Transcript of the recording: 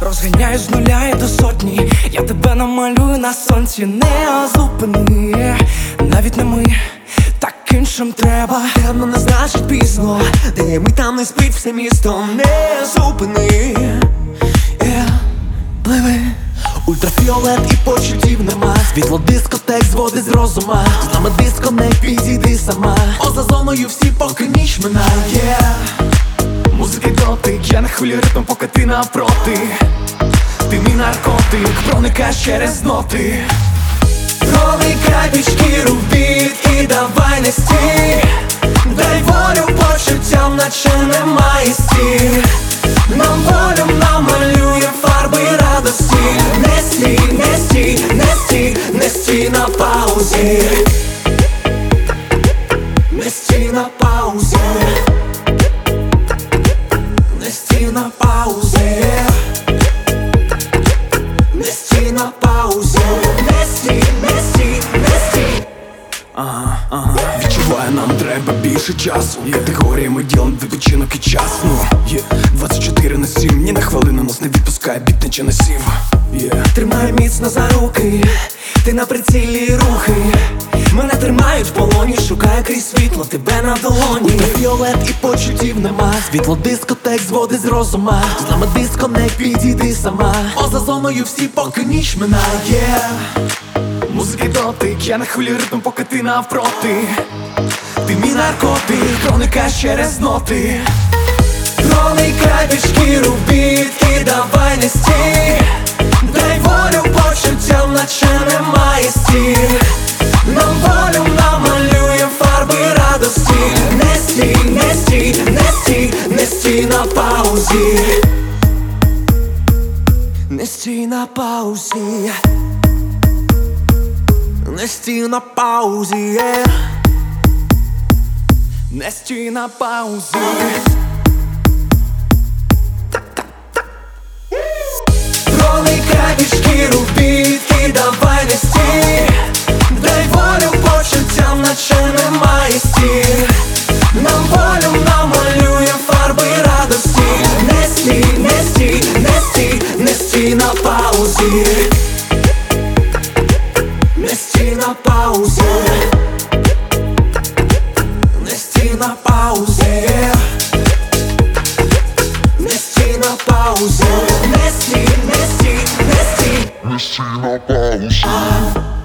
Розганяю з нуля і до сотні. Я тебе намалюю на сонці. Не зупини, навіть не ми, так іншим треба. Темно не значить пізно, де ми там не спить все місто. Не зупини, пливи. Ультрафіолет і почуттів нема. Світло дискотек зводить з розума. З нами дисконект, підійди сама. Поза зоною всі, поки ніч минає. Музики дотик, я на хвилі ритм, поки ти навпроти. Ти мій наркотик, проникаєш через ноти. Проникай під шкіру в біт і давай не стій. Дай волю почуттям, наче немає стін. Нам волю намалює фарби радості. Не стій, не стій, не стій, не стій на паузі. Не стій на паузі. Не стій на паузі. Не стій на паузі. Не стій, не стій, не стій. Відчуваю, нам треба більше часу. Категоріями ділом відпочинок і час. 24/7, ні на хвилину нас не відпускає, біт наче насів. Тримай міцно за руки, ти на прицілі рухи. Мене тримають в полоні, шукаю крізь світло, тебе на долоні. Ультрафіолет і почуттів нема. Світло дискотек зводить з розума. З нами дисконект, підійди сама. Поза зоною всі, поки ніч минає. Музики дотик, я на хвилі ритм, поки ти навпроти. Ти мій наркотик, проникаєш через ноти. Проникай під шкіру в біт і давай не стій. Дай волю почуттям, наче немає стін. Нам волю намалює фарби радості. Не стій, не стій, не стій, не стій на паузі. Не стій на паузі. Не стій на паузі. Не стій на паузі. Проникай під шкіру в біт і давай не стій. Дай волю почуттям, наче немає стін. Нам волю намалює фарби радості. Не стій, не стій, не стій, не стій на паузі. Не стій на паузі. Не стій на паузі. Не стій на паузі. Не стій, не стій, не стій. Не стій на паузі.